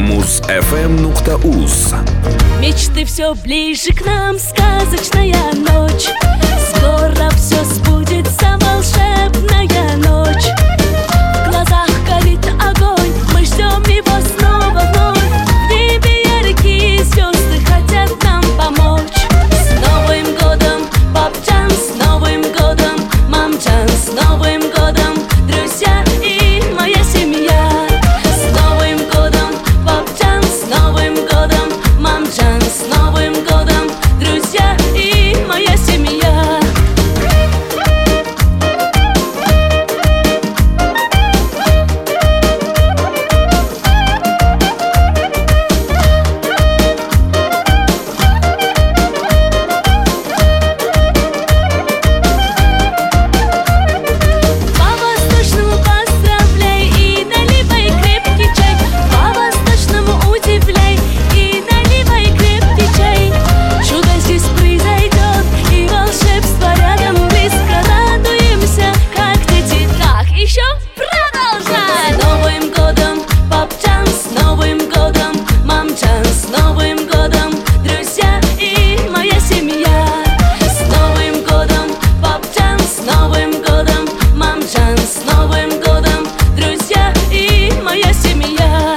Muz-FM.uz. Мечты все ближе к нам, сказочная ночь. Скоро все сбудется, волшебная ночь. В глазах горит огонь, мы ждем его снова вновь. В небе яркие звезды хотят нам помочь. С Новым годом, папчан, с Новым годом, мамчан, с Новым годом, друзья и моя семья. С Новым годом, папчан, с Новым годом, мамчан, с Новым годом, друзья и моя семья. По-восточному поздравляй и наливай крепкий чай. По-восточному удивляй и наливай крепкий чай. Чудо здесь произойдет и волшебство рядом близко. Радуемся, как дети, так еще продолжай. С Новым годом, папчан, с Новым годом, мамчан, с Новым годом, друзья и моя семья. С Новым годом, папчан, с Новым годом, мамчан, с Новым годом, друзья и моя семья.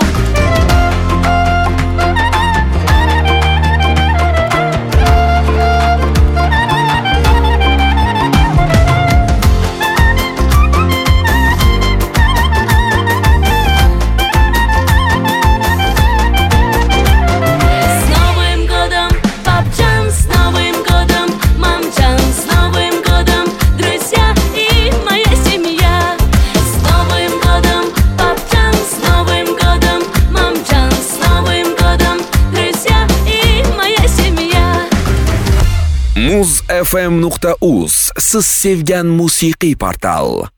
С Новым годом, папчан, с Новым годом, мамчан, с Новым годом, друзья и моя семья. С Новым годом, папчан, с Новым годом, мамчан, с Новым годом, друзья и моя семья. Muz-FM.uz. Siz sevgan musiqiy portal.